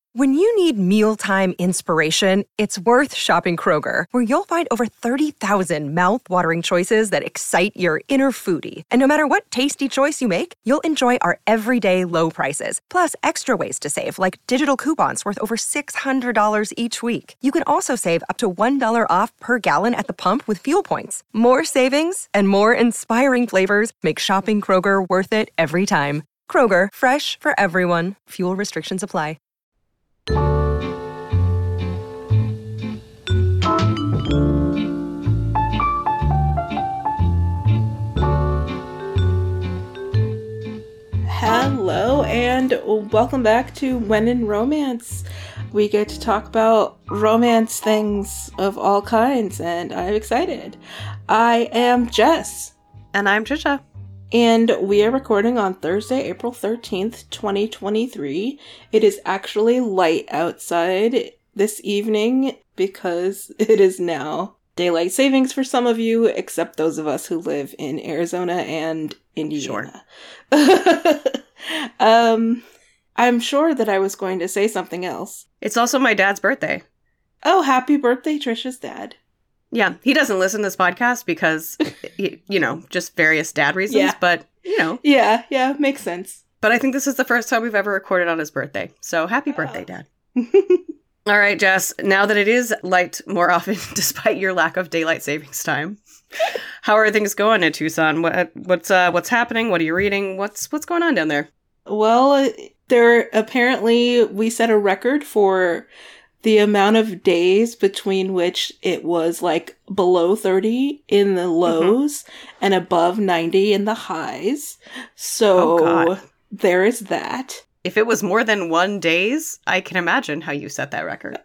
When you need mealtime inspiration, it's worth shopping Kroger, where you'll find over 30,000 mouth-watering choices that excite your inner foodie. And no matter what tasty choice you make, you'll enjoy our everyday low prices, plus extra ways to save, like digital coupons worth over $600 each week. You can also save up to $1 off per gallon at the pump with fuel points. More savings and more inspiring flavors make shopping Kroger worth it every time. Kroger, fresh for everyone. Fuel restrictions apply. Hello and welcome back to When in Romance. We get to talk about romance things of all kinds, and I'm excited. I am Jess. And I'm Trisha. And we are recording on Thursday, April 13th, 2023. It is actually light outside this evening because it is now daylight savings for some of you, except those of us who live in Arizona and Indiana. Sure. I'm sure that I was going to say something else. It's also my dad's birthday. Oh, happy birthday, Trisha's dad. Yeah, he doesn't listen to this podcast because, just various dad reasons, yeah. But, Yeah, makes sense. But I think this is the first time we've ever recorded on his birthday. So happy birthday, Dad. All right, Jess, now that it is light more often, despite your lack of daylight savings time, how are things going in Tucson? What's happening? What are you reading? What's going on down there? Well, we set a record for the amount of days between which it was like below 30 in the lows and above 90 in the highs. So there is that. If it was more than 1 days, I can imagine how you set that record.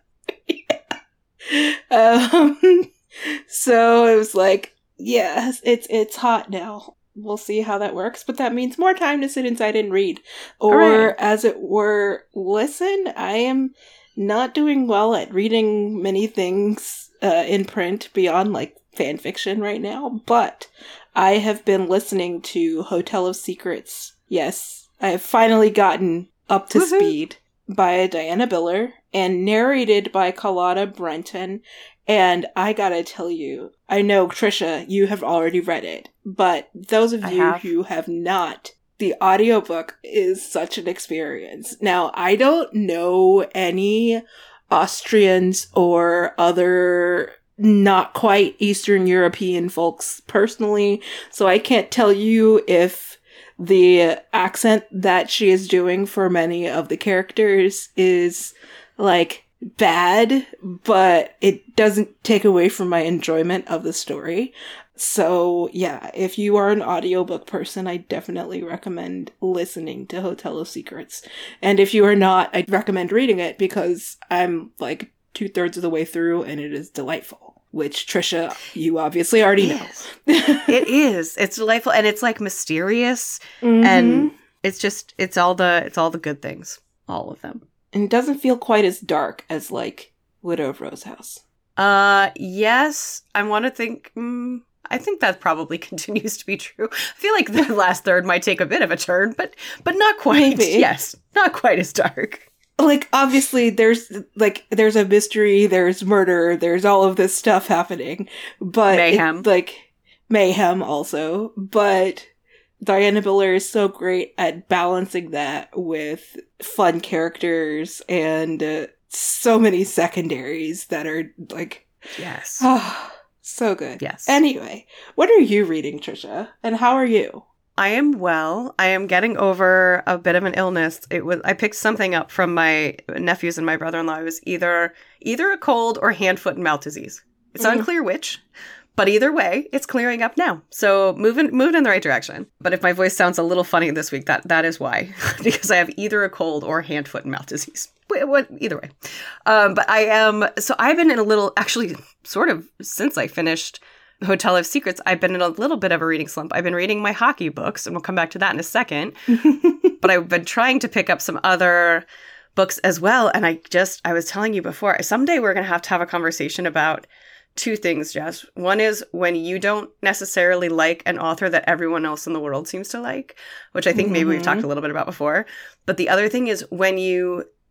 So it was like, yes, it's hot now. We'll see how that works, but that means more time to sit inside and read. Or, as it were, listen. I am not doing well at reading many things in print beyond, like, fan fiction right now, but I have been listening to Hotel of Secrets. Yes, I have finally gotten up to speed by Diana Biller and narrated by Carlotta Brenton. And I gotta tell you, I know, Trisha, you have already read it, but those of you who have not, the audiobook is such an experience. Now, I don't know any Austrians or other not quite Eastern European folks personally, so I can't tell you if the accent that she is doing for many of the characters is, like, bad, but it doesn't take away from my enjoyment of the story. So, yeah, if you are an audiobook person, I definitely recommend listening to Hotel of Secrets. And if you are not, I'd recommend reading it because I'm like 2/3 of the way through and it is delightful. Which, Trisha, you obviously already know. It is. It's delightful and it's like mysterious and it's all the good things. All of them. And it doesn't feel quite as dark as, like, Widow of Rose House. Yes. I think that probably continues to be true. I feel like the last third might take a bit of a turn, but not quite. Maybe. Yes, not quite as dark. Like, obviously, there's a mystery, there's murder, there's all of this stuff happening. But mayhem. Mayhem also. But Diana Biller is so great at balancing that with fun characters and so many secondaries that are, like... Yes. So good. Yes. Anyway, what are you reading, Trisha? And how are you? I am well. I am getting over a bit of an illness. I picked something up from my nephews and my brother-in-law. It was either a cold or hand, foot, and mouth disease. It's unclear which, but either way, it's clearing up now. So moving in the right direction. But if my voice sounds a little funny this week, that is why. Because I have either a cold or hand, foot, and mouth disease. Either way. But I've been in a little, actually, sort of, since I finished Hotel of Secrets, I've been in a little bit of a reading slump. I've been reading my hockey books, and we'll come back to that in a second. But I've been trying to pick up some other books as well. And I was telling you before, someday we're going to have a conversation about two things, Jess. One is when you don't necessarily like an author that everyone else in the world seems to like, which I think maybe we've talked a little bit about before. But the other thing is when you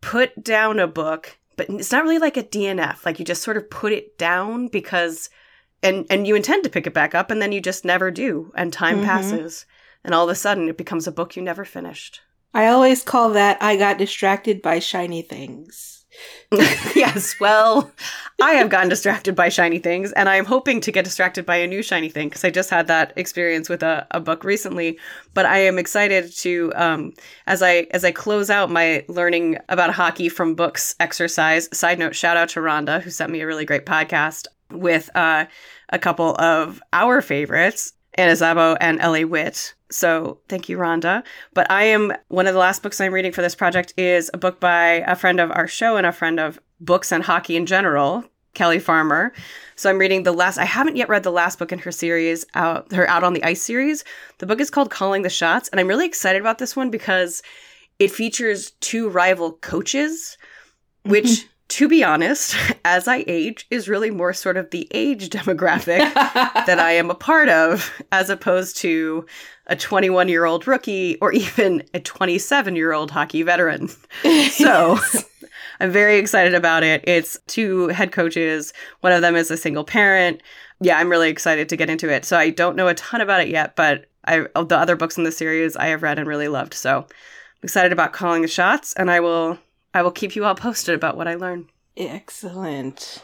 put down a book, but it's not really like a DNF. Like you just sort of put it down because, and you intend to pick it back up and then you just never do. And time passes and all of a sudden it becomes a book you never finished. I always call that I got distracted by shiny things. Yes, well, I have gotten distracted by shiny things, and I'm hoping to get distracted by a new shiny thing because I just had that experience with a book recently. But I am excited to, as I close out my learning about hockey from books exercise. Side note, shout out to Rhonda, who sent me a really great podcast with a couple of our favorites, Anna Szabo and L.A. Witt. So thank you, Rhonda. But one of the last books I'm reading for this project is a book by a friend of our show and a friend of books and hockey in general, Kelly Farmer. So I'm reading I haven't yet read the last book in her series, her Out on the Ice series. The book is called Calling the Shots. And I'm really excited about this one because it features two rival coaches, which, to be honest, as I age, is really more sort of the age demographic that I am a part of, as opposed to a 21-year-old rookie or even a 27-year-old hockey veteran. So I'm very excited about it. It's two head coaches. One of them is a single parent. Yeah, I'm really excited to get into it. So I don't know a ton about it yet, but the other books in the series I have read and really loved. So I'm excited about Calling the Shots, and I will keep you all posted about what I learn. Excellent.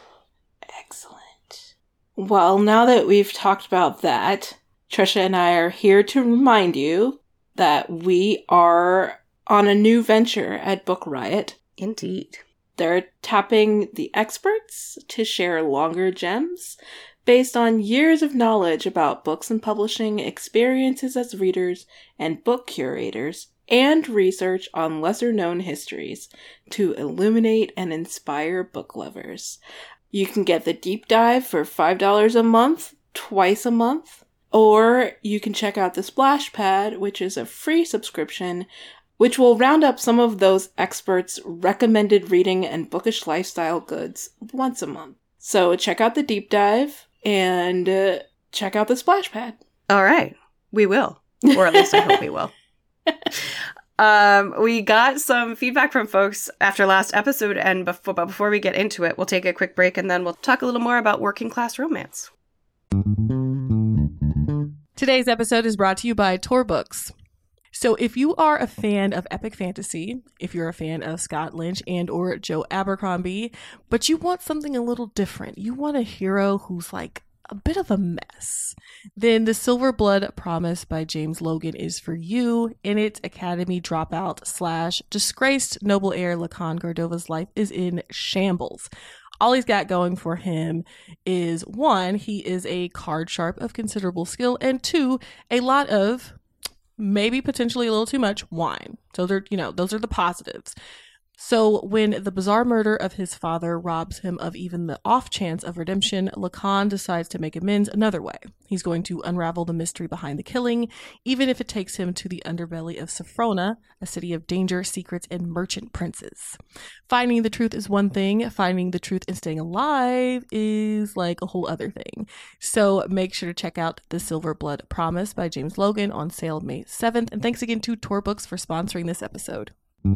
Well, now that we've talked about that, Trisha and I are here to remind you that we are on a new venture at Book Riot. Indeed. They're tapping the experts to share longer gems based on years of knowledge about books and publishing, experiences as readers and book curators, and research on lesser-known histories to illuminate and inspire book lovers. You can get the deep dive for $5 a month, twice a month, or you can check out the Splash Pad, which is a free subscription, which will round up some of those experts' recommended reading and bookish lifestyle goods once a month. So check out the deep dive and check out the Splash Pad. All right. We will. Or at least I hope we will. We got some feedback from folks after last episode, and before we get into it, we'll take a quick break and then we'll talk a little more about working class romance. Today's episode is brought to you by Tor Books. So if you are a fan of epic fantasy, if you're a fan of Scott Lynch and or Joe Abercrombie, but you want something a little different, you want a hero who's like a bit of a mess, then The Silver Blood Promise by James Logan is for you. In it, Academy dropout / disgraced noble heir Lacan Cordova's life is in shambles. All he's got going for him is, 1, he is a card sharp of considerable skill, and 2, a lot of, maybe potentially a little too much, wine. So those are the positives. So when the bizarre murder of his father robs him of even the off chance of redemption, Lacan decides to make amends another way. He's going to unravel the mystery behind the killing, even if it takes him to the underbelly of Sophrona, a city of danger, secrets, and merchant princes. Finding the truth is one thing. Finding the truth and staying alive is like a whole other thing. So make sure to check out The Silver Blood Promise by James Logan on sale May 7th. And thanks again to Tor Books for sponsoring this episode.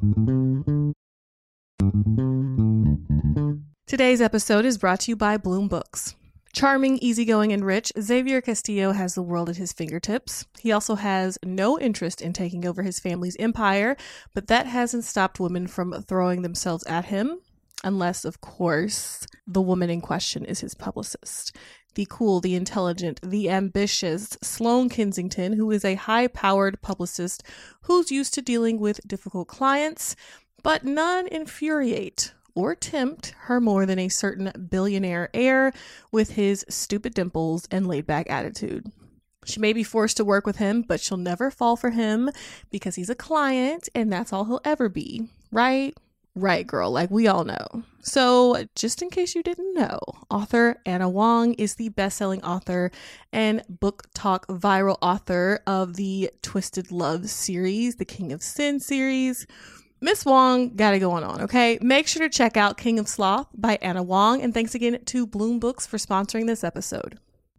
Today's episode is brought to you by Bloom Books. Charming, easygoing, and rich, Xavier Castillo has the world at his fingertips. He also has no interest in taking over his family's empire, but that hasn't stopped women from throwing themselves at him, unless, of course, the woman in question is his publicist. The cool, the intelligent, the ambitious Sloane Kensington, who is a high-powered publicist who's used to dealing with difficult clients, but none infuriate or tempt her more than a certain billionaire heir with his stupid dimples and laid-back attitude. She may be forced to work with him, but she'll never fall for him because he's a client and that's all he'll ever be, right? Right, girl, like we all know. So just in case you didn't know, author Anna Wong is the best-selling author and book talk viral author of the Twisted Love series, the King of Sin series. Miss Wong got it going on, okay? Make sure to check out King of Sloth by Anna Wong, and thanks again to Bloom Books for sponsoring this episode.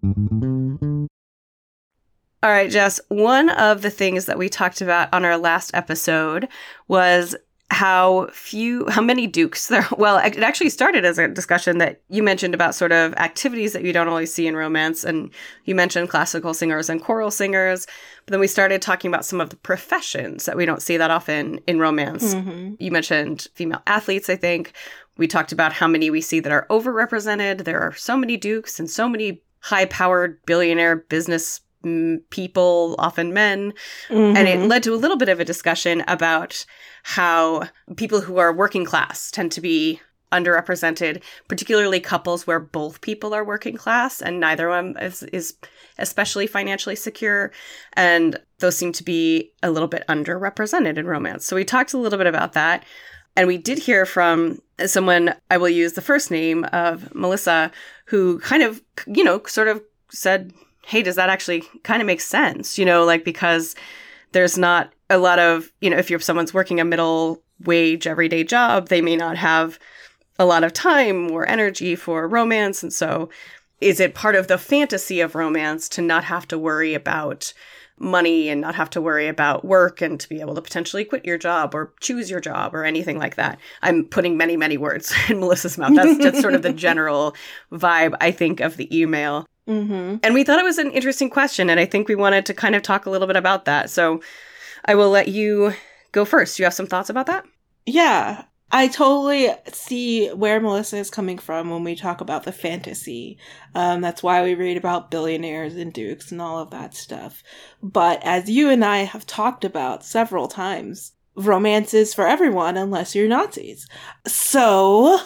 All right, Jess, one of the things that we talked about on our last episode was how many dukes there. Well, it actually started as a discussion that you mentioned about sort of activities that you don't always see in romance. And you mentioned classical singers and choral singers. But then we started talking about some of the professions that we don't see that often in romance. Mm-hmm. You mentioned female athletes, I think. We talked about how many we see that are overrepresented. There are so many dukes and so many high-powered billionaire business people, often men. Mm-hmm. And it led to a little bit of a discussion about how people who are working class tend to be underrepresented, particularly couples where both people are working class and neither one is especially financially secure. And those seem to be a little bit underrepresented in romance. So we talked a little bit about that. And we did hear from someone, I will use the first name of Melissa, who kind of, sort of said, hey, does that actually kind of make sense? Because there's not a lot of, if someone's working a middle wage everyday job, they may not have a lot of time or energy for romance. And so is it part of the fantasy of romance to not have to worry about money and not have to worry about work and to be able to potentially quit your job or choose your job or anything like that? I'm putting many, many words in Melissa's mouth. That's just sort of the general vibe, I think, of the email. Mm-hmm. And we thought it was an interesting question, and I think we wanted to kind of talk a little bit about that. So I will let you go first. Do you have some thoughts about that? Yeah, I totally see where Melissa is coming from when we talk about the fantasy. That's why we read about billionaires and dukes and all of that stuff. But as you and I have talked about several times, romance is for everyone unless you're Nazis. So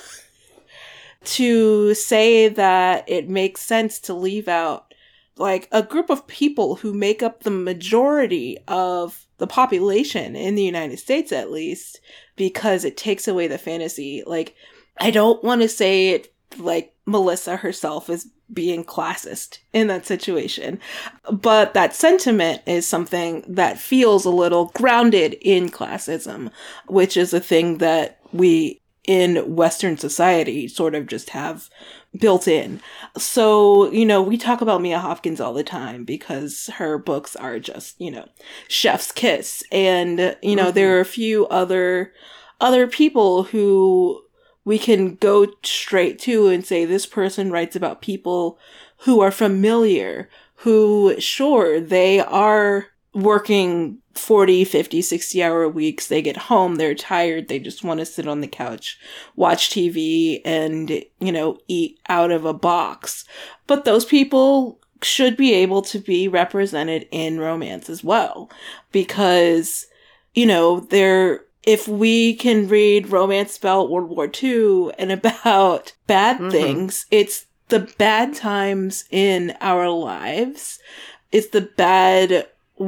to say that it makes sense to leave out like a group of people who make up the majority of the population in the United States, at least, because it takes away the fantasy. Like, I don't want to say it like Melissa herself is being classist in that situation, but that sentiment is something that feels a little grounded in classism, which is a thing that we in Western society sort of just have built in. So, we talk about Mia Hopkins all the time because her books are just, chef's kiss. And, Mm-hmm. there are a few other people who we can go straight to and say, this person writes about people who are familiar, who, sure, they are working 40, 50, 60-hour weeks. They get home, they're tired, they just want to sit on the couch, watch TV, and, eat out of a box. But those people should be able to be represented in romance as well. Because, if we can read romance about World War II and about bad things, it's the bad times in our lives. It's the bad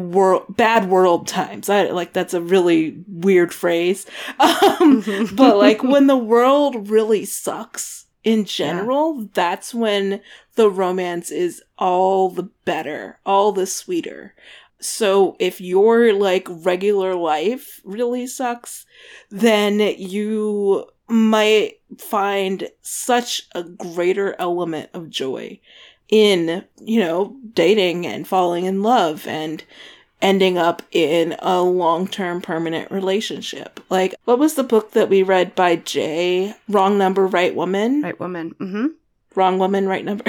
world times. That's a really weird phrase. But like when the world really sucks in general, that's when the romance is all the better, all the sweeter. So if your like regular life really sucks, then you might find such a greater element of joy in, dating and falling in love and ending up in a long-term permanent relationship. Like, what was the book that we read by Jay? Wrong Number, Right Woman? Right Woman. Mm-hmm. Wrong Woman, Right Number.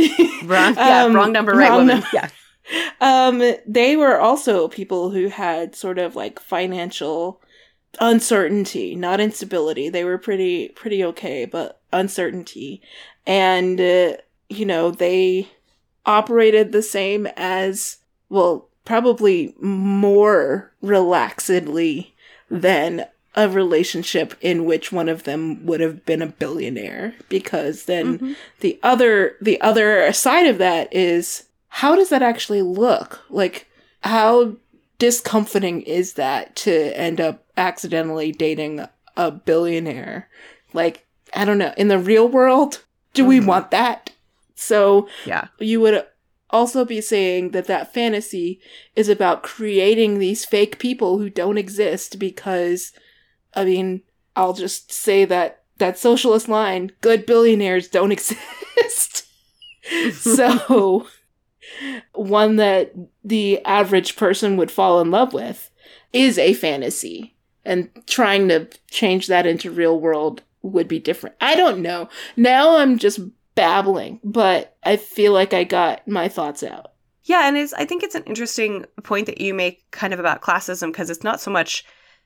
Wrong Number, Right Woman. Yeah. They were also people who had sort of like financial uncertainty, not instability. They were pretty okay, but uncertainty. And, they operated the same as, well, probably more relaxedly than a relationship in which one of them would have been a billionaire. Because then the other side of that is, how does that actually look? Like, how discomforting is that to end up accidentally dating a billionaire? Like, I don't know. In the real world, do we want that? So you would also be saying that fantasy is about creating these fake people who don't exist because, I mean, I'll just say that socialist line, good billionaires don't exist. So one that the average person would fall in love with is a fantasy. and trying to change that into real world would be different. I don't know. Now I'm just babbling, but I feel like I got my thoughts out. Yeah, and I think it's an interesting point that you make kind of about classism, because it's not so much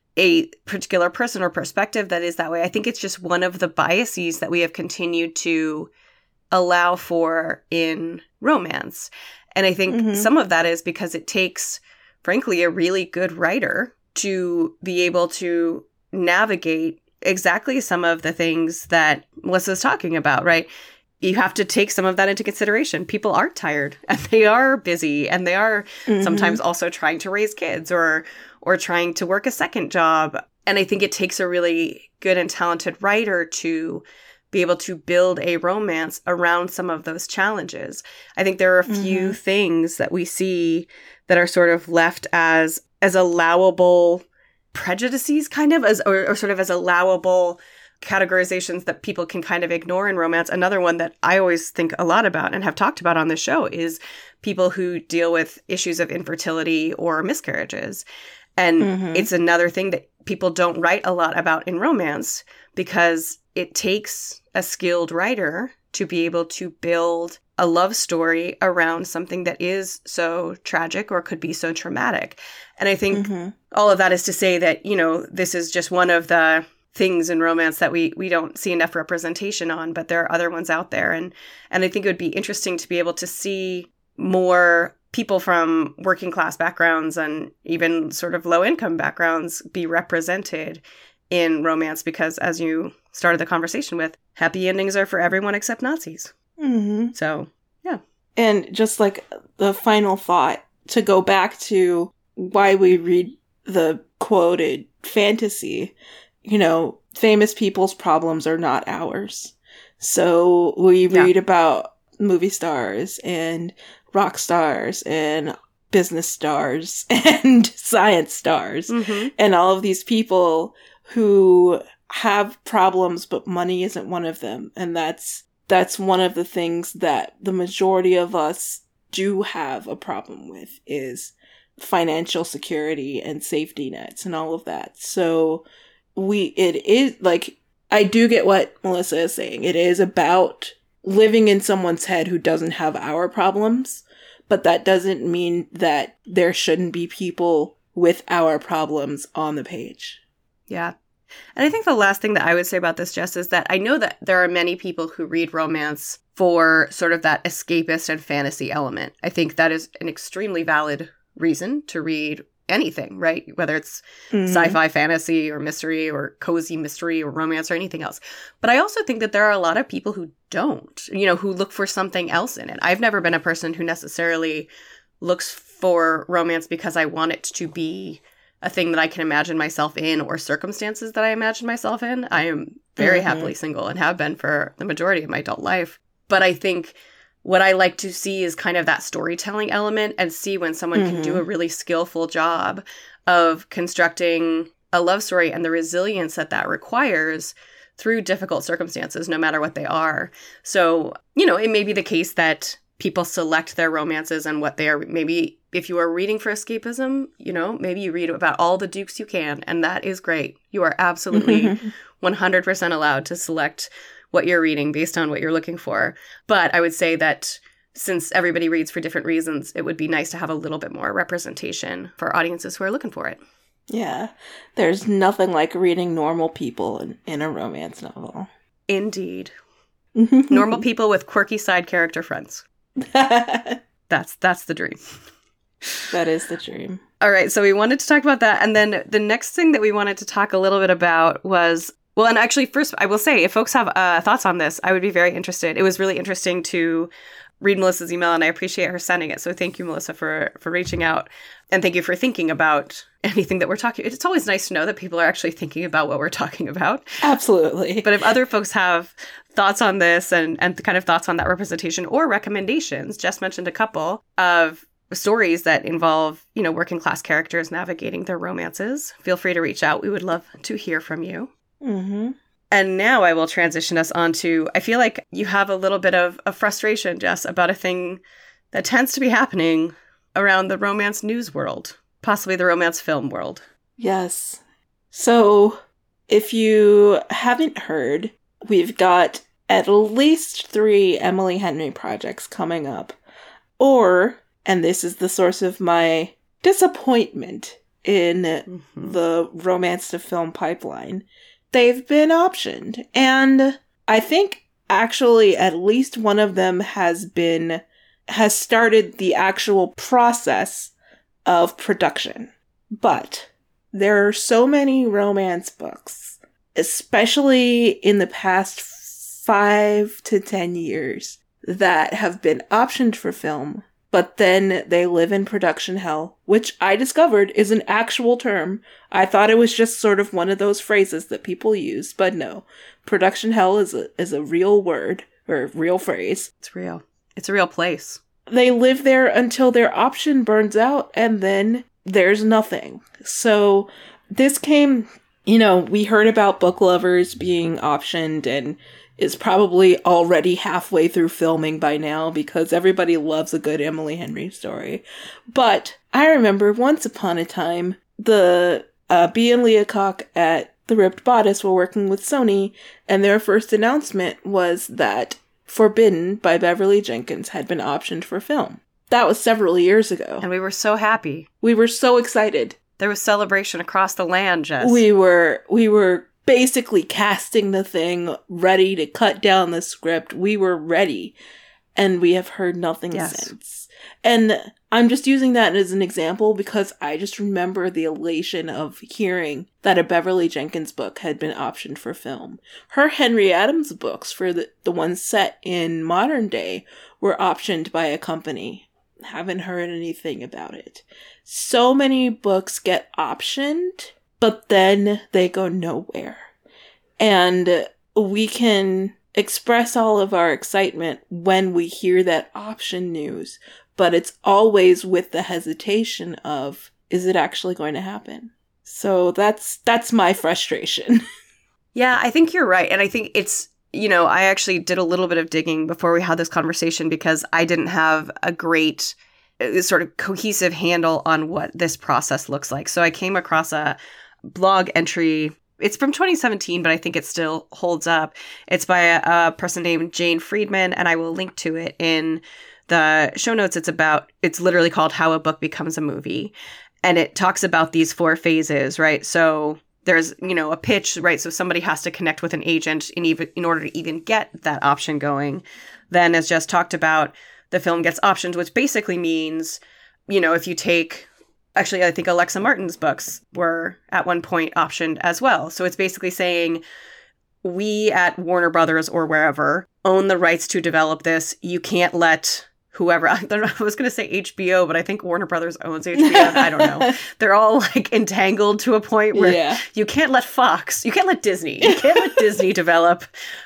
a particular person or perspective that is that way. I think it's just one of the biases that we have continued to allow for in romance. And I think some of that is because it takes, frankly, a really good writer to be able to navigate exactly some of the things that Melissa's talking about, right? You have to take some of that into consideration. People are tired and they are busy and they are sometimes also trying to raise kids or trying to work a second job. And I think it takes a really good and talented writer to be able to build a romance around some of those challenges. I think there are a few things that we see that are sort of left as allowable prejudices, kind of, or sort of as allowable categorizations that people can kind of ignore in romance. Another one that I always think a lot about and have talked about on the show is people who deal with issues of infertility or miscarriages. And it's another thing that people don't write a lot about in romance, because it takes a skilled writer to be able to build a love story around something that is so tragic or could be so traumatic. And I think all of that is to say that, you know, this is just one of the things in romance that we don't see enough representation on, but there are other ones out there. And I think it would be interesting to be able to see more people from working class backgrounds and even sort of low income backgrounds be represented in romance, because as you started the conversation with, happy endings are for everyone except Nazis. So, yeah. And just like the final thought, to go back to why we read the quoted fantasy, you know, famous people's problems are not ours. So we read about movie stars and rock stars and business stars and science stars and all of these people who have problems, but money isn't one of them. And that's one of the things that the majority of us do have a problem with, is financial security and safety nets and all of that. So it is like, I do get what Melissa is saying. It is about living in someone's head who doesn't have our problems, but that doesn't mean that there shouldn't be people with our problems on the page. Yeah. And I think the last thing that I would say about this, Jess, is that I know that there are many people who read romance for sort of that escapist and fantasy element. I think that is an extremely valid reason to read anything, right? Whether it's sci-fi, fantasy, or mystery, or cozy mystery, or romance, or anything else. But I also think that there are a lot of people who don't, you know, who look for something else in it. I've never been a person who necessarily looks for romance because I want it to be a thing that I can imagine myself in, or circumstances that I imagine myself in. I am very happily single and have been for the majority of my adult life. But I think what I like to see is kind of that storytelling element, and see when someone can do a really skillful job of constructing a love story and the resilience that requires through difficult circumstances, no matter what they are. So, you know, it may be the case that people select their romances and what they are. Maybe if you are reading for escapism, you know, maybe you read about all the dukes you can, and that is great. You are absolutely 100% allowed to select what you're reading based on what you're looking for. But I would say that since everybody reads for different reasons, it would be nice to have a little bit more representation for audiences who are looking for it. Yeah. There's nothing like reading normal people in a romance novel. Indeed. Normal people with quirky side character friends. That's the dream. That is the dream. All right, so we wanted to talk about that. And then the next thing that we wanted to talk a little bit about was, well, and actually first I will say, if folks have thoughts on this, I would be very interested. It was really interesting to read Melissa's email, and I appreciate her sending it. So thank you, Melissa, for reaching out. And thank you for thinking about anything that we're talking. It's always nice to know that people are actually thinking about what we're talking about. Absolutely. But if other folks have thoughts on this and kind of thoughts on that representation or recommendations, Jess mentioned a couple of stories that involve, you know, working class characters navigating their romances, feel free to reach out. We would love to hear from you. And now I will transition us onto, I feel like you have a little bit of a frustration, Jess, about a thing that tends to be happening around the romance news world, possibly the romance film world. Yes. So, if you haven't heard, we've got at least 3 Emily Henry projects coming up. Or, and this is the source of my disappointment in the romance to film pipeline, they've been optioned. And I think actually at least one of them has started the actual process of production. But there are so many romance books, especially in the past 5 to 10 years, that have been optioned for film, but then they live in production hell, which I discovered is an actual term. I thought it was just sort of one of those phrases that people use, but no. Production hell is a real word, or real phrase. It's real. It's a real place. They live there until their option burns out, and then there's nothing. So this came, we heard about Book Lovers being optioned and is probably already halfway through filming by now because everybody loves a good Emily Henry story. But I remember once upon a time, the Bea and Leacock at The Ripped Bodice were working with Sony, and their first announcement was that Forbidden by Beverly Jenkins had been optioned for film. That was several years ago. And we were so happy. We were so excited. There was celebration across the land, Jess. We were basically casting the thing, ready to cut down the script. We were ready. And we have heard nothing since. And I'm just using that as an example because I just remember the elation of hearing that a Beverly Jenkins book had been optioned for film. Her Henry Adams books, for the ones set in modern day, were optioned by a company. Haven't heard anything about it. So many books get optioned, but then they go nowhere. And we can express all of our excitement when we hear that option news, but it's always with the hesitation of, is it actually going to happen? So that's my frustration. Yeah, I think you're right. And I think it's, I actually did a little bit of digging before we had this conversation because I didn't have a great sort of cohesive handle on what this process looks like. So I came across a blog entry. It's from 2017, but I think it still holds up. It's by a person named Jane Friedman, and I will link to it in the show notes. It's literally called How a Book Becomes a Movie. And it talks about these 4 phases, right? So there's, a pitch, right? So somebody has to connect with an agent in order to even get that option going. Then, as Jess talked about, the film gets optioned, which basically means, if you take, actually, I think Alexa Martin's books were at one point optioned as well. So it's basically saying, we at Warner Brothers or wherever own the rights to develop this. You can't let whoever, I was going to say HBO, but I think Warner Brothers owns HBO. I don't know. They're all like entangled to a point where you can't let Fox, you can't let Disney, develop,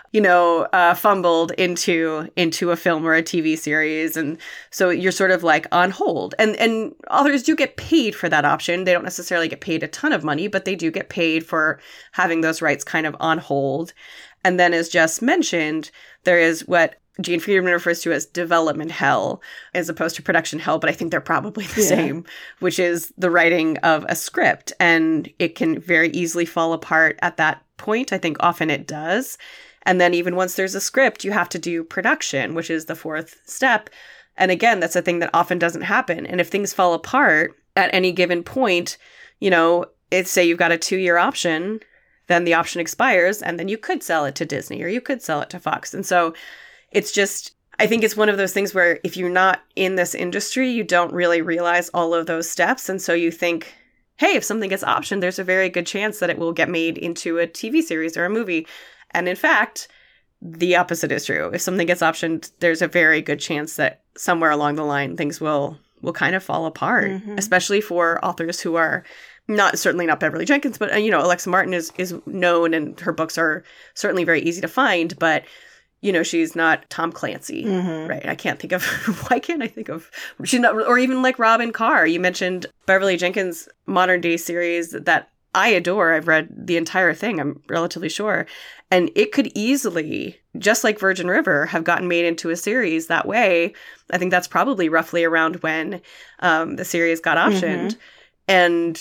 fumbled into a film or a TV series. And so you're sort of like on hold. And authors do get paid for that option. They don't necessarily get paid a ton of money, but they do get paid for having those rights kind of on hold. And then, as Jess mentioned, there is what Jane Friedman refers to as development hell as opposed to production hell, but I think they're probably the same, which is the writing of a script. And it can very easily fall apart at that point. I think often it does. And then even once there's a script, you have to do production, which is the 4th step. And again, that's a thing that often doesn't happen. And if things fall apart at any given point, it's say you've got a 2-year option, then the option expires, and then you could sell it to Disney or you could sell it to Fox. And so it's just, I think it's one of those things where if you're not in this industry, you don't really realize all of those steps. And so you think, hey, if something gets optioned, there's a very good chance that it will get made into a TV series or a movie. And in fact, the opposite is true. If something gets optioned, there's a very good chance that somewhere along the line, things will kind of fall apart, especially for authors who are certainly not Beverly Jenkins, but, Alexa Martin is known and her books are certainly very easy to find, but she's not Tom Clancy, right? Why can't I think of, she's not, or even like Robin Carr. You mentioned Beverly Jenkins' modern day series that I adore. I've read the entire thing, I'm relatively sure. And it could easily, just like Virgin River, have gotten made into a series that way. I think that's probably roughly around when the series got optioned. And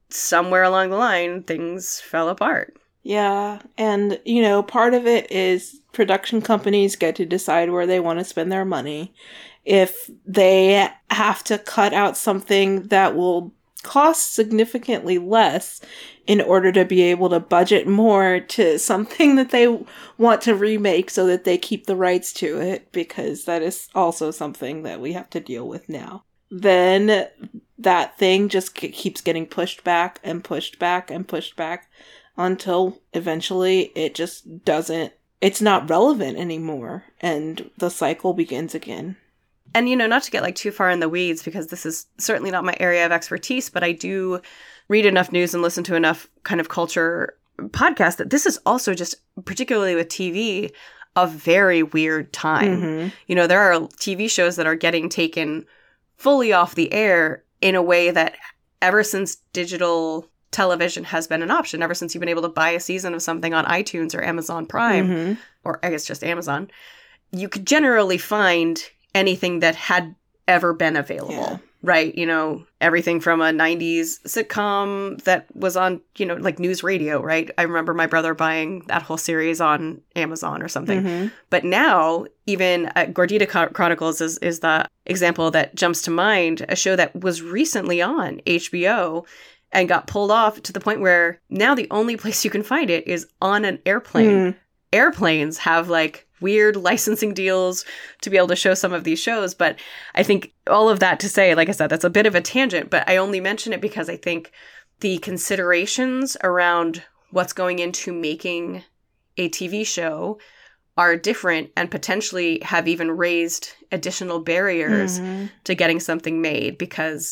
somewhere along the line, things fell apart. Yeah, and, part of it is production companies get to decide where they want to spend their money. If they have to cut out something that will cost significantly less in order to be able to budget more to something that they want to remake so that they keep the rights to it, because that is also something that we have to deal with now, then that thing just keeps getting pushed back and pushed back and pushed back until eventually it just doesn't, it's not relevant anymore, and the cycle begins again. And, not to get too far in the weeds, because this is certainly not my area of expertise, but I do read enough news and listen to enough kind of culture podcasts that this is also just, particularly with TV, a very weird time. Mm-hmm. There are TV shows that are getting taken fully off the air in a way that ever since digital television has been an option, ever since you've been able to buy a season of something on iTunes or Amazon Prime, mm-hmm. or I guess just Amazon, you could generally find anything that had ever been available, right? Everything from a 90s sitcom that was on, news radio, right? I remember my brother buying that whole series on Amazon or something. Mm-hmm. But now, even Gordita Chronicles is the example that jumps to mind, a show that was recently on HBO and got pulled off to the point where now the only place you can find it is on an airplane. Airplanes have weird licensing deals to be able to show some of these shows. But I think all of that to say, like I said, that's a bit of a tangent, but I only mention it because I think the considerations around what's going into making a TV show are different and potentially have even raised additional barriers to getting something made because,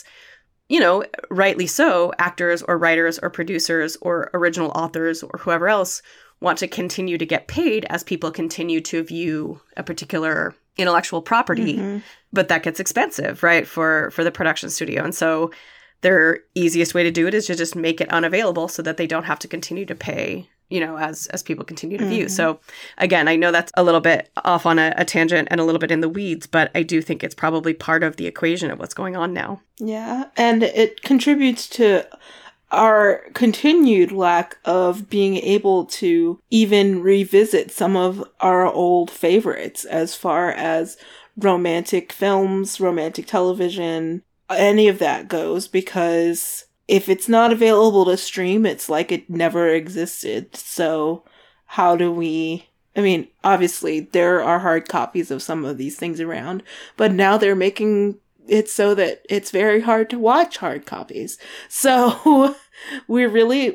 rightly so, actors or writers or producers or original authors or whoever else want to continue to get paid as people continue to view a particular intellectual property. But that gets expensive, right, for the production studio. And so their easiest way to do it is to just make it unavailable so that they don't have to continue to pay, as people continue to view. So again, I know that's a little bit off on a tangent and a little bit in the weeds, but I do think it's probably part of the equation of what's going on now. Yeah, and it contributes to our continued lack of being able to even revisit some of our old favorites as far as romantic films, romantic television, any of that goes, because if it's not available to stream, it's like it never existed. So how do we... obviously there are hard copies of some of these things around, but now they're making it's so that it's very hard to watch hard copies. So we're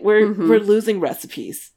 losing recipes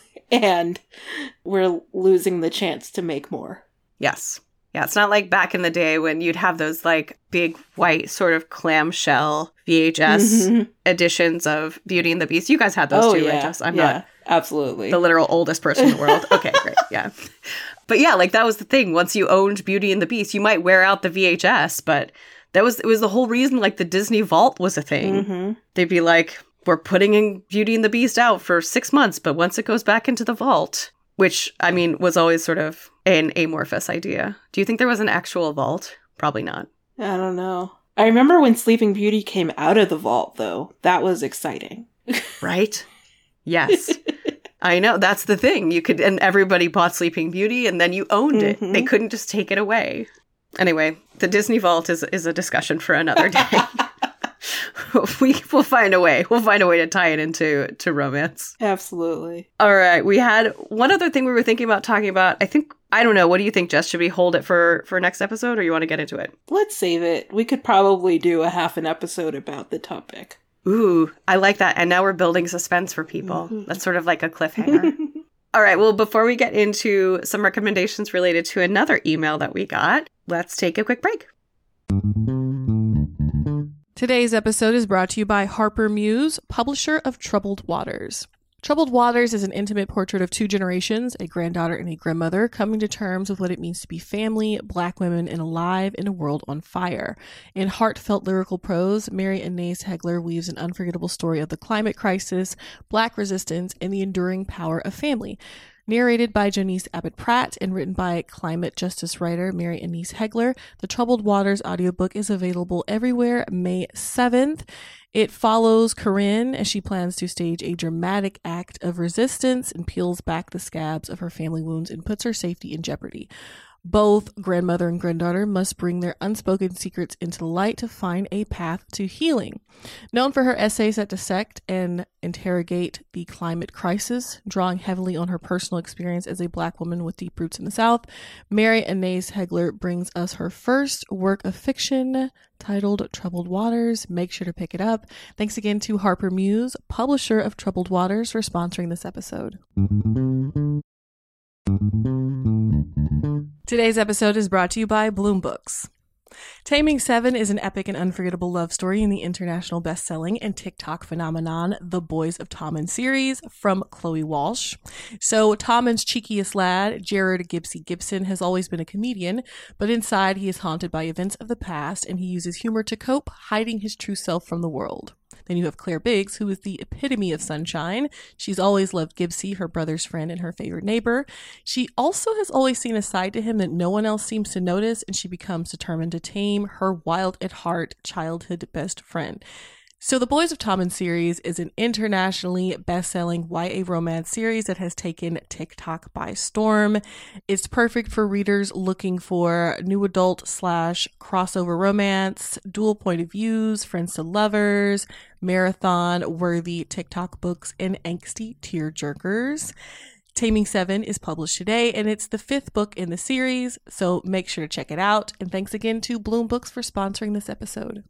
and we're losing the chance to make more. Yes. Yeah, it's not like back in the day when you'd have those big white sort of clamshell VHS editions of Beauty and the Beast. You guys had those too, right, Jess? I'm not absolutely the literal oldest person in the world. Okay, great. Yeah. But yeah, that was the thing. Once you owned Beauty and the Beast, you might wear out the VHS, but it was the whole reason the Disney Vault was a thing. They'd be we're putting in Beauty and the Beast out for 6 months, but once it goes back into the vault, which, was always sort of an amorphous idea. Do you think there was an actual vault? Probably not. I don't know. I remember when Sleeping Beauty came out of the vault, though. That was exciting. Right? Yes. I know. That's the thing. And everybody bought Sleeping Beauty, and then you owned it. They couldn't just take it away. Anyway, the Disney Vault is a discussion for another day. We'll find a way. We'll find a way to tie it into romance. Absolutely. All right. We had one other thing we were thinking about talking about. I don't know. What do you think, Jess? Should we hold it for next episode, or you want to get into it? Let's save it. We could probably do a half an episode about the topic. Ooh, I like that. And now we're building suspense for people. That's sort of like a cliffhanger. All right. Well, before we get into some recommendations related to another email that we got, let's take a quick break. Today's episode is brought to you by Harper Muse, publisher of Troubled Waters. Troubled Waters is an intimate portrait of two generations, a granddaughter and a grandmother, coming to terms with what it means to be family, Black women, and alive in a world on fire. In heartfelt lyrical prose, Mary Annaïs Heglar weaves an unforgettable story of the climate crisis, Black resistance, and the enduring power of family. Narrated by Janice Abbott Pratt and written by climate justice writer Mary Anise Hegler, the Troubled Waters audiobook is available everywhere May 7th. It follows Corinne as she plans to stage a dramatic act of resistance and peels back the scabs of her family wounds and puts her safety in jeopardy. Both grandmother and granddaughter must bring their unspoken secrets into the light to find a path to healing. Known for her essays that dissect and interrogate the climate crisis, drawing heavily on her personal experience as a Black woman with deep roots in the South, Mary Anise Hegler brings us her first work of fiction titled Troubled Waters. Make sure to pick it up. Thanks again to Harper Muse, publisher of Troubled Waters, for sponsoring this episode. Today's episode is brought to you by Bloom Books. Taming Seven is an epic and unforgettable love story in the international best-selling and TikTok phenomenon The Boys of Tommen series from Chloe Walsh. So Tommen's cheekiest lad, Jared Gibbsy Gibson, has always been a comedian, but inside he is haunted by events of the past and he uses humor to cope, hiding his true self from the world. Then you have Claire Biggs, who is the epitome of sunshine. She's always loved Gibbsy, her brother's friend and her favorite neighbor. She also has always seen a side to him that no one else seems to notice, and she becomes determined to tame her wild at heart childhood best friend. So the Boys of Tommen series is an internationally best-selling YA romance series that has taken TikTok by storm. It's perfect for readers looking for new adult / crossover romance, dual point of views, friends to lovers, marathon-worthy TikTok books, and angsty tearjerkers. Taming Seven is published today, and it's the 5th book in the series, so make sure to check it out. And thanks again to Bloom Books for sponsoring this episode.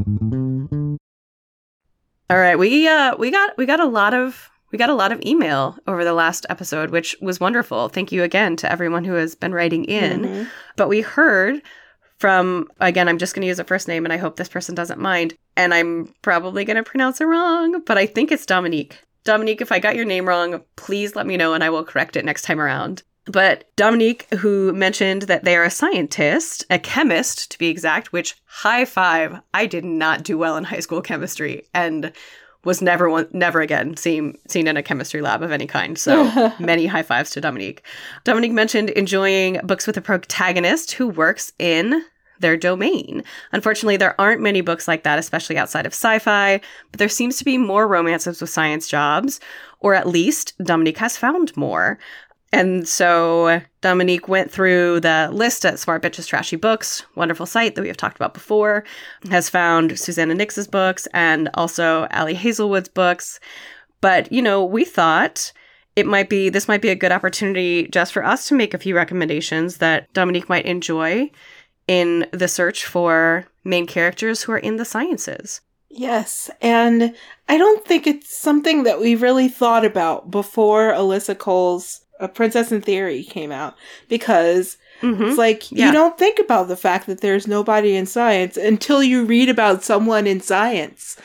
All right, we got a lot of email over the last episode, which was wonderful. Thank you again to everyone who has been writing in. Mm-hmm. But we heard from, again, I'm just going to use a first name, and I hope this person doesn't mind, and I'm probably going to pronounce it wrong, but I think it's Dominique. Dominique, if I got your name wrong, please let me know, and I will correct it next time around. But Dominique, who mentioned that they are a scientist, a chemist to be exact, which, high five, I did not do well in high school chemistry and was never again seen in a chemistry lab of any kind. So many high fives to Dominique. Dominique mentioned enjoying books with a protagonist who works in their domain. Unfortunately, there aren't many books like that, especially outside of sci-fi, but there seems to be more romances with science jobs, or at least Dominique has found more. And so Dominique went through the list at Smart Bitches Trashy Books, wonderful site that we have talked about before, has found Susanna Nix's books and also Allie Hazelwood's books. But, we thought this might be a good opportunity just for us to make a few recommendations that Dominique might enjoy in the search for main characters who are in the sciences. Yes, and I don't think it's something that we really thought about before Alyssa Cole's A Princess in Theory came out, because it's like, you don't think about the fact that there's nobody in science until you read about someone in science.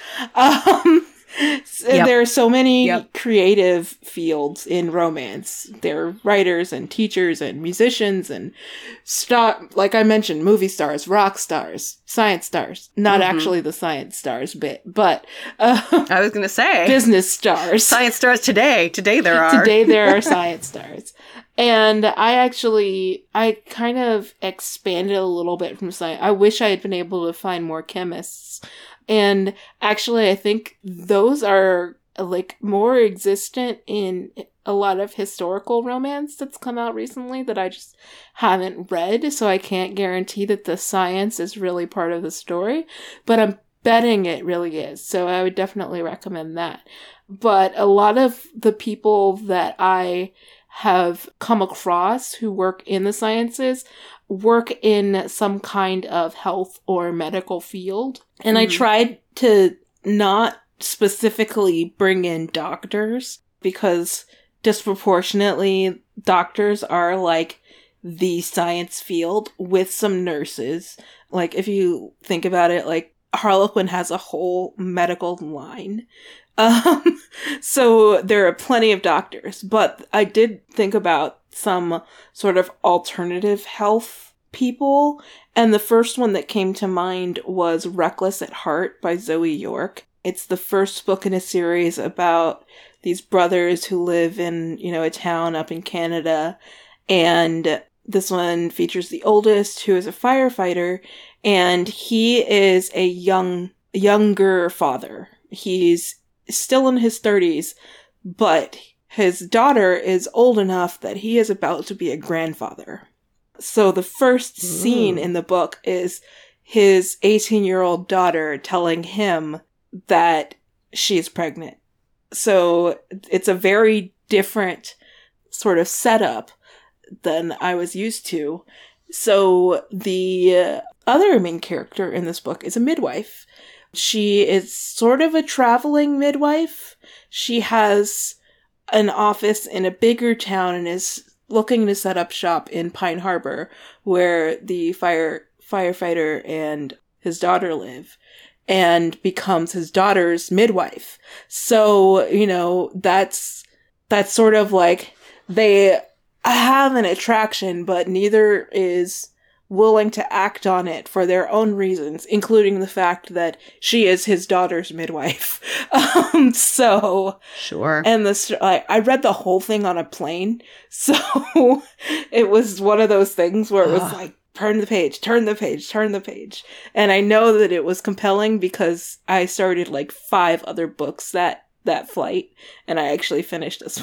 There are so many creative fields in romance. There are writers and teachers and musicians and like I mentioned, movie stars, rock stars, science stars. Not actually the science stars bit, but I was going to say business stars. Science stars today. Today there are. Today there are science stars. And I kind of expanded a little bit from science. I wish I had been able to find more chemists. And actually, I think those are more existent in a lot of historical romance that's come out recently that I just haven't read. So I can't guarantee that the science is really part of the story, but I'm betting it really is. So I would definitely recommend that. But a lot of the people that I have come across who work in the sciences work in some kind of health or medical field. And I tried to not specifically bring in doctors, because disproportionately doctors are like the science field with some nurses. Like, if you think about it, like Harlequin has a whole medical line. So there are plenty of doctors, but I did think about some sort of alternative health people. And the first one that came to mind was Reckless at Heart by Zoe York. It's the first book in a series about these brothers who live in, a town up in Canada. And this one features the oldest, who is a firefighter, and he is a younger father. He's still in his 30s, but his daughter is old enough that he is about to be a grandfather. So the first scene in the book is his 18-year-old daughter telling him that she's pregnant. So it's a very different sort of setup than I was used to. So the other main character in this book is a midwife. She is sort of a traveling midwife. She has an office in a bigger town and is looking to set up shop in Pine Harbor, where the firefighter and his daughter live, and becomes his daughter's midwife. So, that's sort of like they have an attraction, but neither is willing to act on it for their own reasons, including the fact that she is his daughter's midwife. So sure. And I read the whole thing on a plane, so it was one of those things where it was like, turn the page, turn the page, turn the page. And I know that it was compelling because I started like 5 other books that flight, and I actually finished this one.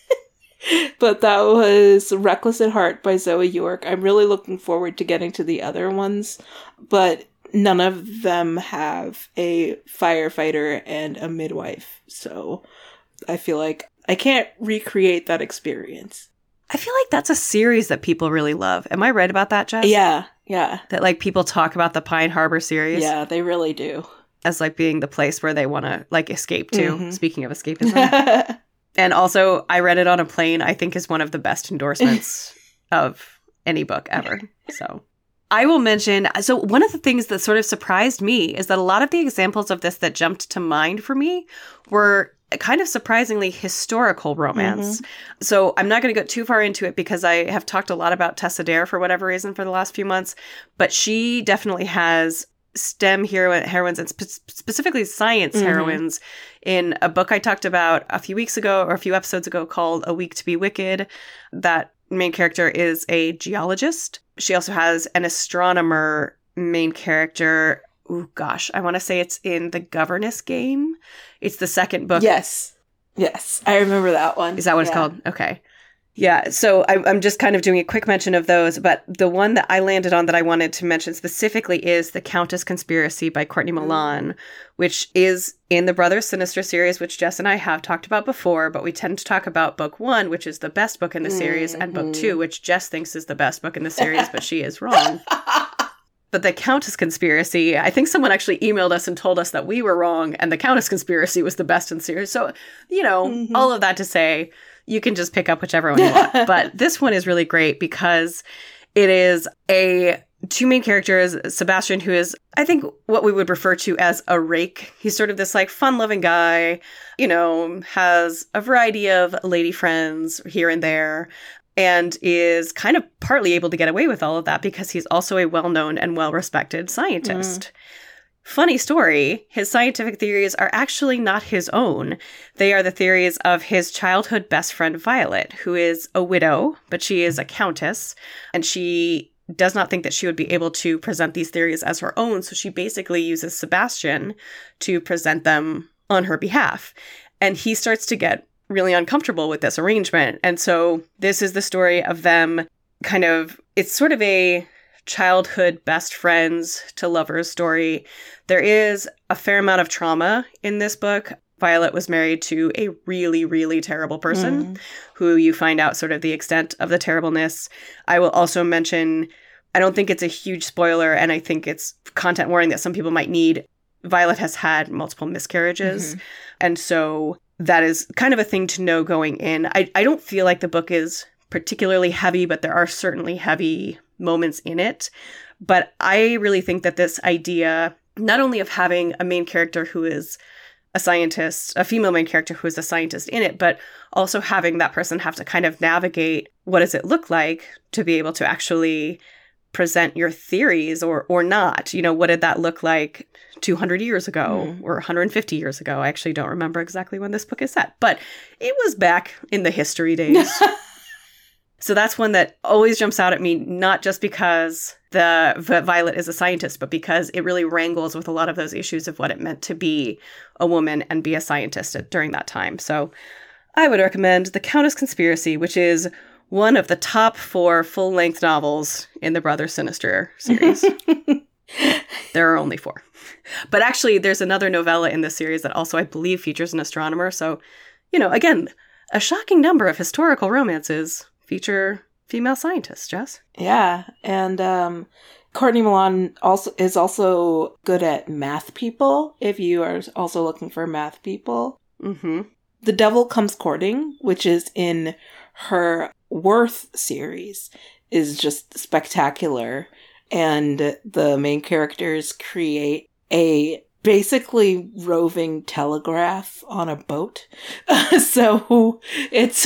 But that was Reckless at Heart by Zoe York. I'm really looking forward to getting to the other ones, but none of them have a firefighter and a midwife. So I feel like I can't recreate that experience. I feel like that's a series that people really love. Am I right about that, Jess? Yeah. That like people talk about the Pine Harbor series. Yeah, they really do. As like being the place where they want to like escape to. Speaking of escapism. And also, I read it on a plane, I think is one of the best endorsements of any book ever. So I will mention, so one of the things that sort of surprised me is that a lot of the examples of this that jumped to mind for me were kind of surprisingly historical romance. So I'm not going to go too far into it because I have talked a lot about Tessa Dare for whatever reason for the last few months, but she definitely has STEM heroines and specifically science heroines in a book I talked about a few weeks ago or a few episodes ago called A Week to Be Wicked. That main character is a geologist. She also has an astronomer main character. Oh gosh, I want to say it's in The Governess Game. It's the second book. Yes, I remember that one. Is that what it's called? Okay. Yeah, so I'm just kind of doing a quick mention of those, but the one that I landed on that I wanted to mention specifically is The Countess Conspiracy by Courtney Milan, which is in the Brothers Sinister series, which Jess and I have talked about before, but we tend to talk about book 1, which is the best book in the series, and book 2, which Jess thinks is the best book in the series, but she is wrong. But The Countess Conspiracy, I think someone actually emailed us and told us that we were wrong, and The Countess Conspiracy was the best in the series. So, all of that to say, you can just pick up whichever one you want. But this one is really great because it is two main characters, Sebastian, who is, I think, what we would refer to as a rake. He's sort of this like fun-loving guy, has a variety of lady friends here and there, and is kind of partly able to get away with all of that because he's also a well-known and well-respected scientist. Funny story, his scientific theories are actually not his own. They are the theories of his childhood best friend, Violet, who is a widow, but she is a countess, and she does not think that she would be able to present these theories as her own, so she basically uses Sebastian to present them on her behalf. And he starts to get really uncomfortable with this arrangement. And so this is the story of them it's sort of a childhood best friends to lovers story. There is a fair amount of trauma in this book. Violet was married to a really, really terrible person who you find out sort of the extent of the terribleness. I will also mention, I don't think it's a huge spoiler, and I think it's content warning that some people might need. Violet has had multiple miscarriages. And so that is kind of a thing to know going in. I don't feel like the book is particularly heavy, but there are certainly heavy moments in it. But I really think that this idea, not only of having a main character who is a scientist, a female main character who is a scientist in it, but also having that person have to kind of navigate what does it look like to be able to actually present your theories or not. You know, what did that look like 200 years ago or 150 years ago? I actually don't remember exactly when this book is set, but it was back in the history days. So that's one that always jumps out at me, not just because Violet is a scientist, but because it really wrangles with a lot of those issues of what it meant to be a woman and be a scientist during that time. So I would recommend The Countess Conspiracy, which is one of the top 4 full-length novels in the Brother Sinister series. There are only 4. But actually, there's another novella in this series that also, I believe, features an astronomer. So, you know, again, a shocking number of historical romances feature female scientists, Jess. Yeah, and Courtney Milan is also good at math people, if you are also looking for math people. Mm-hmm. The Devil Comes Courting, which is in her Worth series, is just spectacular. And the main characters create a basically roving telegraph on a boat. So it's...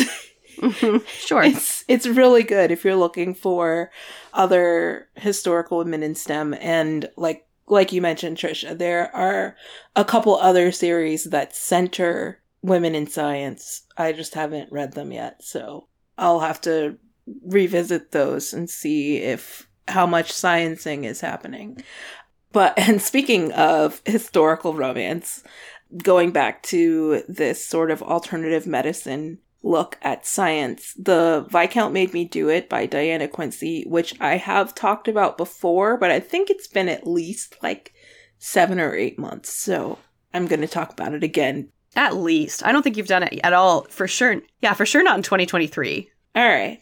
Sure. It's really good if you're looking for other historical women in STEM. And like you mentioned, Trisha, there are a couple other series that center women in science. I just haven't read them yet, so I'll have to revisit those and see how much sciencing is happening. And speaking of historical romance, going back to this sort of alternative medicine look at science, the Viscount Made Me Do It by Diana Quincy, which I have talked about before, but I think it's been at least like 7 or 8 months, so I'm going to talk about it again. At least. I don't think you've done it at all, for sure. Yeah, for sure not in 2023. All right.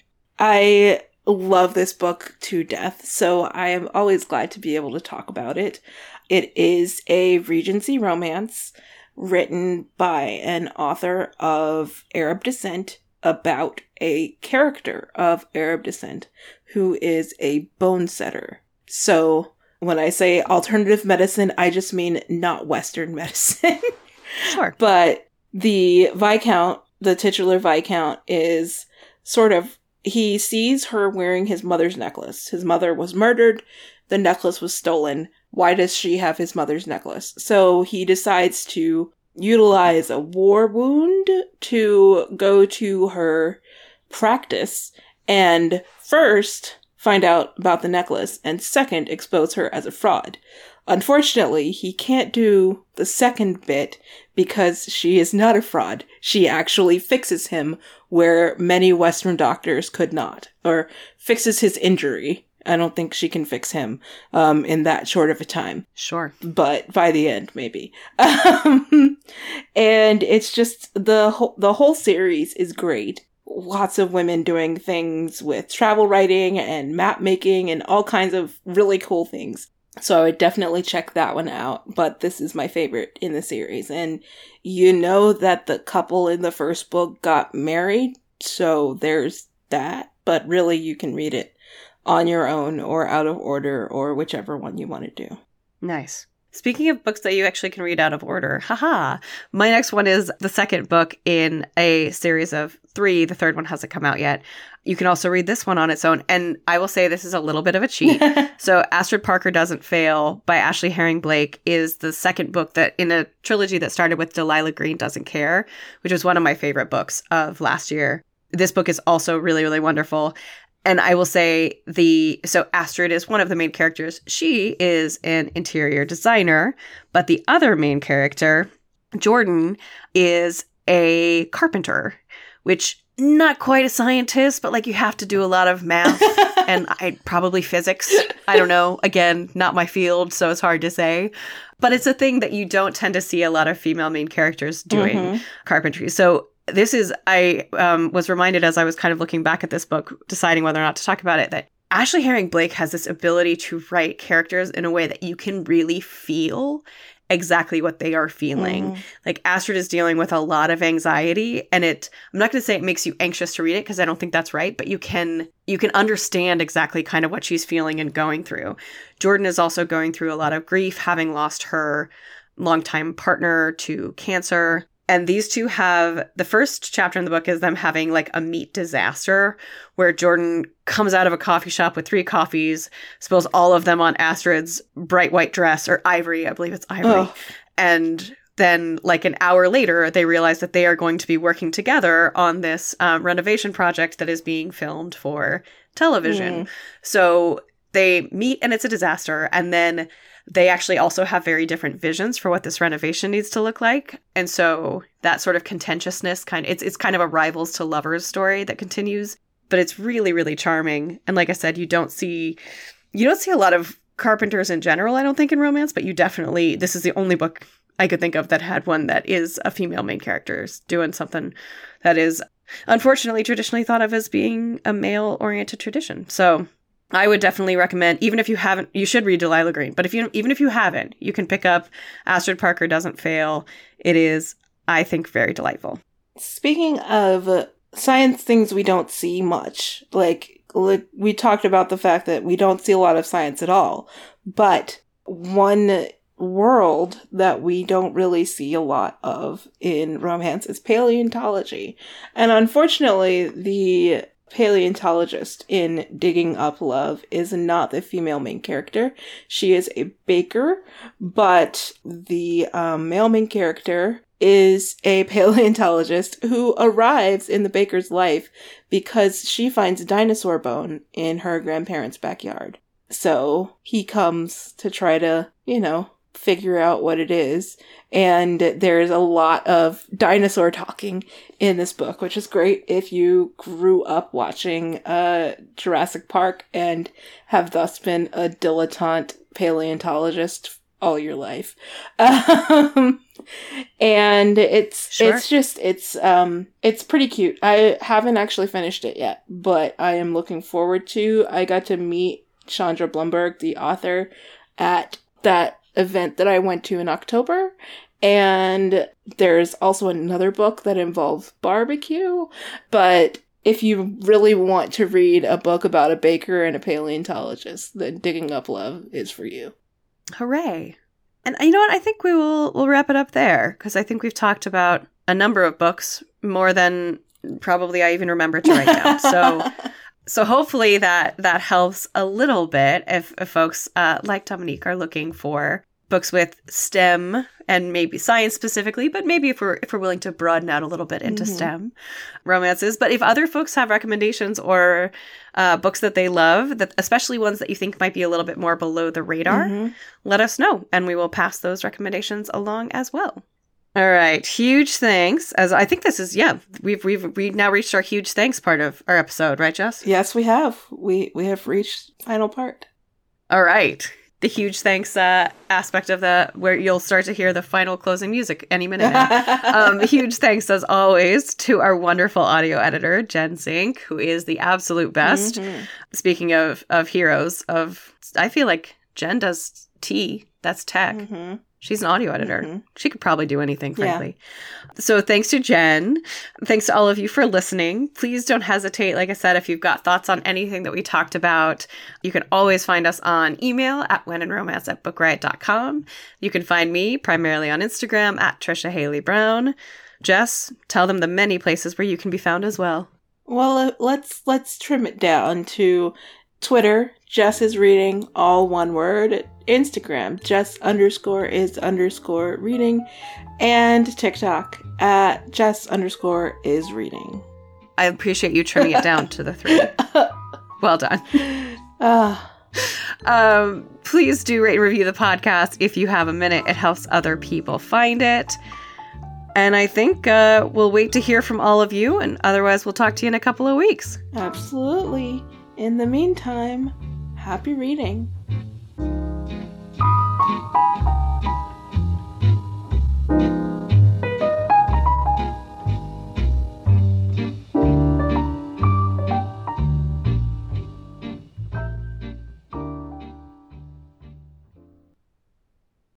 I love this book to death, so I am always glad to be able to talk about it. It is a Regency romance written by an author of Arab descent about a character of Arab descent who is a bone setter. So when I say alternative medicine, I just mean not Western medicine. Sure. But the Viscount, the titular Viscount, is sort of, he sees her wearing his mother's necklace. His mother was murdered. The necklace was stolen. Why does she have his mother's necklace? So he decides to utilize a war wound to go to her practice and first find out about the necklace and second expose her as a fraud. Unfortunately, he can't do the second bit because she is not a fraud. She actually fixes him where many Western doctors could not, or fixes his injury. I don't think she can fix him in that short of a time. Sure. But by the end, maybe. And it's just, the whole series is great. Lots of women doing things with travel writing and map making and all kinds of really cool things. So I would definitely check that one out, but this is my favorite in the series. And you know that the couple in the first book got married, so there's that. But really, you can read it on your own or out of order or whichever one you want to do. Nice. Speaking of books that you actually can read out of order, haha, my next one is the second book in a series of 3. The third one hasn't come out yet. You can also read this one on its own. And I will say this is a little bit of a cheat. So Astrid Parker Doesn't Fail by Ashley Herring Blake is the second book that in a trilogy that started with Delilah Green Doesn't Care, which was one of my favorite books of last year. This book is also really, really wonderful. And I will say so Astrid is one of the main characters. She is an interior designer, but the other main character, Jordan, is a carpenter, which not quite a scientist, but like you have to do a lot of math and probably physics. I don't know. Again, not my field, so it's hard to say. But it's a thing that you don't tend to see a lot of female main characters doing, carpentry. So this is, I was reminded as I was kind of looking back at this book, deciding whether or not to talk about it, that Ashley Herring Blake has this ability to write characters in a way that you can really feel exactly what they are feeling. Like Astrid is dealing with a lot of anxiety, and I'm not going to say it makes you anxious to read it because I don't think that's right, but you can understand exactly kind of what she's feeling and going through. Jordan is also going through a lot of grief, having lost her longtime partner to cancer. And these two have, the first chapter in the book is them having like a meat disaster where Jordan comes out of a coffee shop with 3 coffees, spills all of them on Astrid's bright white dress, or ivory, I believe it's ivory. Oh. And then like an hour later, they realize that they are going to be working together on this renovation project that is being filmed for television. So they meet and it's a disaster. And then they actually also have very different visions for what this renovation needs to look like. And so that sort of contentiousness it's kind of a rivals to lovers story that continues, but it's really, really charming. And like I said, you don't see a lot of Carpenters in general, I don't think, in romance, but this is the only book I could think of that had one that is a female main character doing something that is unfortunately traditionally thought of as being a male-oriented tradition. So I would definitely recommend, even if you haven't, you should read Delilah Green. But even if you haven't, you can pick up Astrid Parker Doesn't Fail. It is, I think, very delightful. Speaking of science things we don't see much, like we talked about the fact that we don't see a lot of science at all. But one world that we don't really see a lot of in romance is paleontology. And unfortunately, the paleontologist in Digging Up Love is not the female main character. She is a baker, but the male main character is a paleontologist who arrives in the baker's life because she finds a dinosaur bone in her grandparents' backyard. So he comes to try to, figure out what it is. And there's a lot of dinosaur talking in this book, which is great if you grew up watching Jurassic Park and have thus been a dilettante paleontologist all your life. And it's pretty cute. I haven't actually finished it yet, but I am looking forward to. I got to meet Chandra Blumberg, the author, at that event that I went to in October. And there's also another book that involves barbecue. But if you really want to read a book about a baker and a paleontologist, then Digging Up Love is for you. Hooray. And you know what? I think we'll wrap it up there, because I think we've talked about a number of books, more than probably I even remember to write down. So hopefully that helps a little bit if folks like Dominique are looking for books with STEM and maybe science specifically, but maybe if we're willing to broaden out a little bit into STEM romances. But if other folks have recommendations or books that they love, that especially ones that you think might be a little bit more below the radar, let us know, and we will pass those recommendations along as well. All right, huge thanks. As I think this is, we've now reached our huge thanks part of our episode, right, Jess? Yes, we have. We have reached final part. All right. The huge thanks aspect of where you'll start to hear the final closing music any minute now. Huge thanks, as always, to our wonderful audio editor, Jen Zink, who is the absolute best. Speaking of heroes, I feel like Jen does tea. That's tech. She's an audio editor. She could probably do anything, frankly. Yeah. So thanks to Jen. Thanks to all of you for listening. Please don't hesitate. Like I said, if you've got thoughts on anything that we talked about, you can always find us on email at wheninromance@bookriot.com. You can find me primarily on Instagram at Trisha Haley Brown. Jess, tell them the many places where you can be found as well. Well, let's trim it down to Twitter, Jess is reading, all one word. Instagram, Jess_is_reading. And TikTok at Jess_is_reading. I appreciate you trimming it down to the 3. Well done. Please do rate and review the podcast if you have a minute. It helps other people find it. And I think we'll wait to hear from all of you. And otherwise, we'll talk to you in a couple of weeks. Absolutely. In the meantime, happy reading.